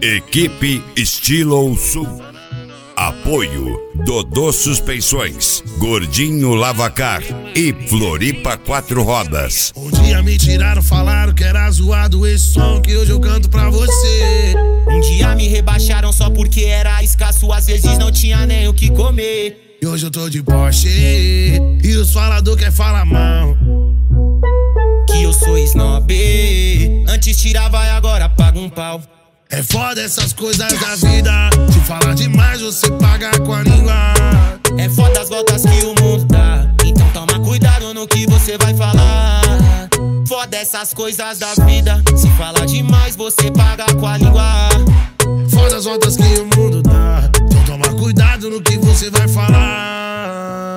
Equipe Estilo Sul. Apoio Dodô Suspensões, Gordinho Lavacar e Floripa 4 Rodas. Um dia me tiraram, falaram que era zoado esse som que hoje eu canto pra você. Um dia me rebaixaram só porque era escasso, às vezes não tinha nem o que comer. E hoje eu tô de Porsche e os falador quer falar mal, que eu sou snob. Antes tirava e agora paga um pau. É foda essas coisas da vida, se falar demais você paga com a língua. É foda as voltas que o mundo dá, então toma cuidado no que você vai falar. Foda essas coisas da vida, se falar demais você paga com a língua. Foda as voltas que o mundo dá, então toma cuidado no que você vai falar.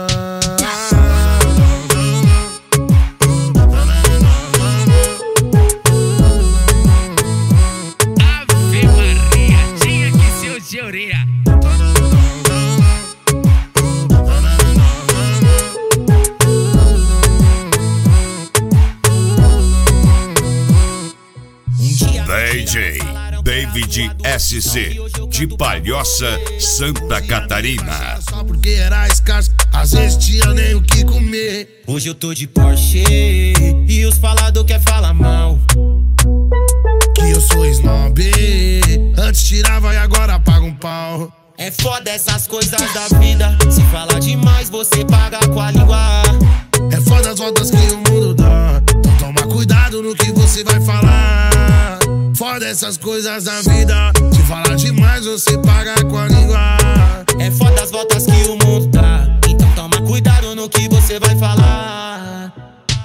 DJ David SC, de Palhoça, Santa Catarina. Só porque era escasso, às vezes tinha nem o que comer. Hoje eu tô de Porsche e os falador quer falar mal, que eu sou snob. Antes tirava e agora paga um pau. É foda essas coisas da vida, se falar demais você paga com a língua. É foda as voltas que o mundo dá, então toma cuidado no que você vai falar. Foda essas coisas da vida, se falar demais você paga com a língua. É foda as voltas que o mundo dá, então toma cuidado no que você vai falar.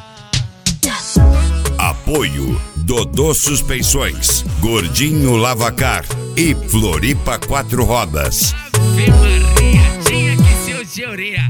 Apoio Dodô Suspensões, Gordinho Lavacar e Floripa 4 Rodas. Ave Maria, tinha que ser o de orelha.